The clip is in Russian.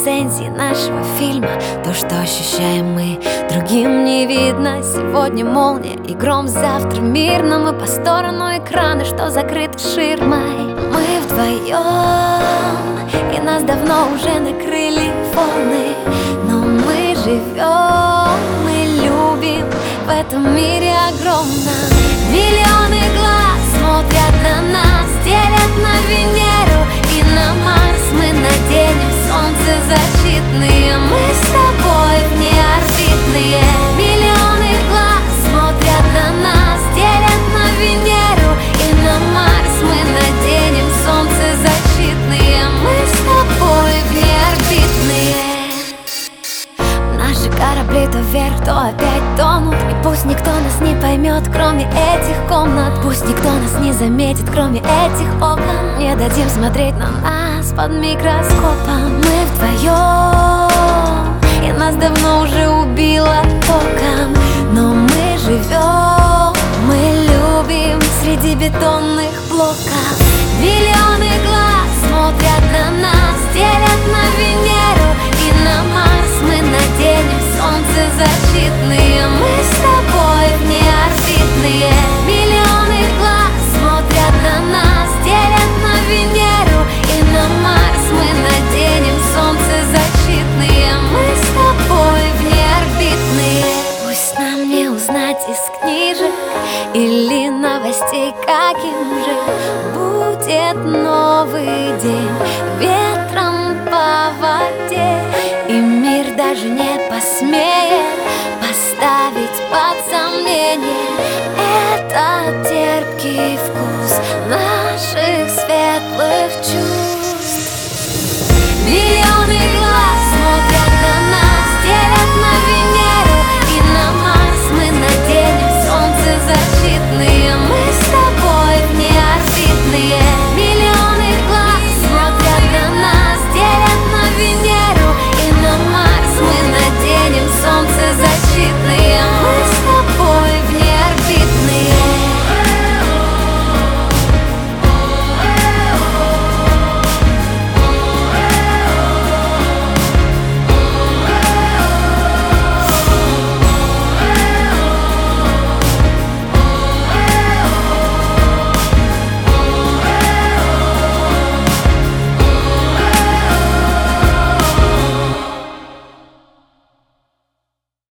рецензии нашего фильма. То, что ощущаем мы, другим не видно. Сегодня молния и гром, завтра мирно. Мы по сторону экрана, что закрыты ширмой. Мы вдвоем, и нас давно уже накрыли волны. Но мы живем, мы любим в этом мире огромном. Миллионы глаз смотрят на нас, делят на Венеру и на Марс. Мы наденем солнцезащитные, мы с тобой внеорбитные. Миллионы глаз смотрят на нас, делят на Венеру и на Марс. Мы наденем солнцезащитные, мы с тобой внеорбитные. Наши корабли то вверх, то опять тонут. И пусть никто нас не поймет, кроме этих комнат. Пусть никто нас не заметит, кроме этих окон. Не дадим смотреть на нас под микроскопом. Мы вдвоем, и нас давно уже убило током. Но мы живем, мы любим среди бетонных блоков. Миллионы глаз смотрят на нас, делят на Венеру и на Марс. Мы наденем солнцезащитные, мы с тобой внеорбитные. Миллионы глаз смотрят на нас, делят на Венеру и на Марс. Мы наденем солнцезащитные, мы с тобой внеорбитные. Пусть нам не узнать из книжек или новостей, каким же будет новый день ветром по воде. И мир даже не посмеет поставить под сомнение этот терпкий вкус наших светлых чувств.